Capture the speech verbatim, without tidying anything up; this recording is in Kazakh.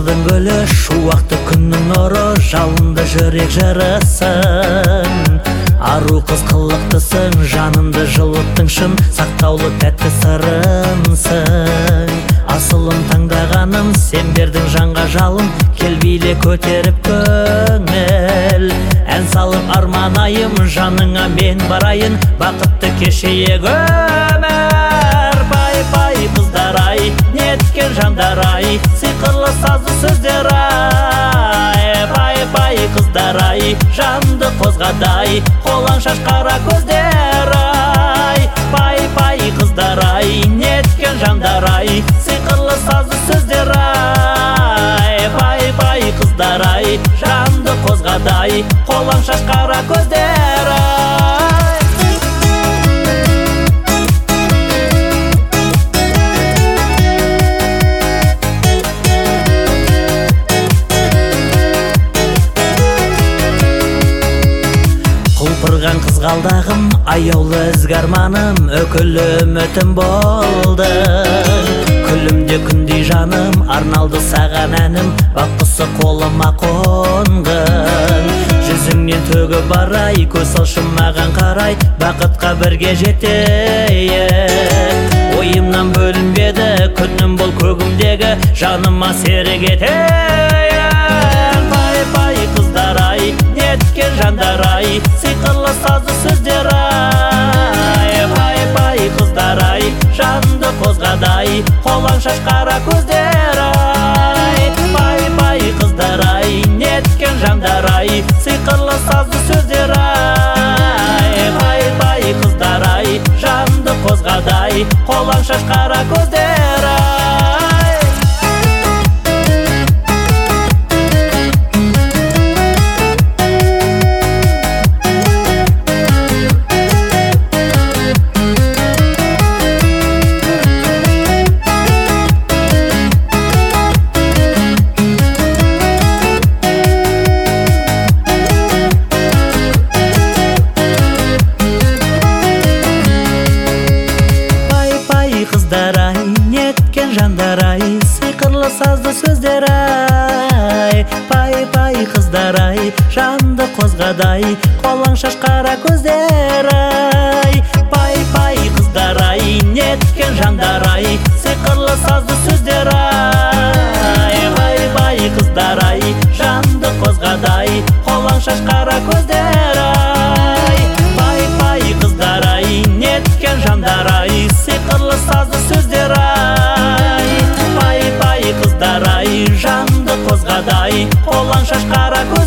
Жырдың гүлі шуақты күннің нұры, жалынды жүрек жырысың. Ару қыз қылықтысың, жанымды жылыттың, шын сақтаулы тәтті сырынсың. Асылым таңдағаным, сен бердің жанға жалын, кел биле көтеріп көңіл. Ән салып арманайым, жаныңа мен барайын, бақытты кешейік өмір. Пай-пай қыздар-ай, неткен жандар-ай, сиқырлы сазды сөздер-ай. Пай-пай қыздар-ай, жанды қозғадай, қолаң шаш қара көздер-ай. Пай-пай қыздар-ай, неткен жандар-ай, сиқырлы сазды сөздер-ай. Пай-пай қыздар-ай, жанды қозғадай, қолаң шаш қара көздер-ай. Құлпырған қызғалдағым, аяулы ізгарманым, өкілі үмітім болды. Күлімде күндей жаным, арналды саған әнім, баққысы қолыма қонғын. Жүзіңнен төгіп барай, көз алшым маған қарай, бақытқа бірге жетейік. Ойымнан бөлінбеді, күнім бұл көгімдегі, жаныма серік етейік. Пай-пай қыздар-ай, неткен жандар-ай, сиқырлы сазды сөздер-ай. Пай-пай қыздар-ай, жанды қозғадай, қолаң шаш қара көздер-ай. Пай-пай қыздар-ай, неткен жандар-ай, сиқырлы сазды сөздер-ай. Пай-пай қыздар-ай, жанды қозғадай, қолаң шаш қара көздер-ай. Қыздар-ай, неткен жандар-ай, сиқырлы сазды сөздер-ай. Пай-пай қыздар-ай, жанды қозғадай, қолаң шаш қара көздер-ай. Пай-пай қыздар-ай, неткен жандар-ай, сиқырлы сазды сөздер-ай. Пай-пай қыздар-ай, жанды қозғадай, қолаң шаш қара көздер-ай. Пай-пай қыздар-ай, неткен жандар-ай, сиқырлы сазды сөздер-ай. Пай-пай қыздар-ай, жанды қозғадай, қолаң шаш қара көздер-ай.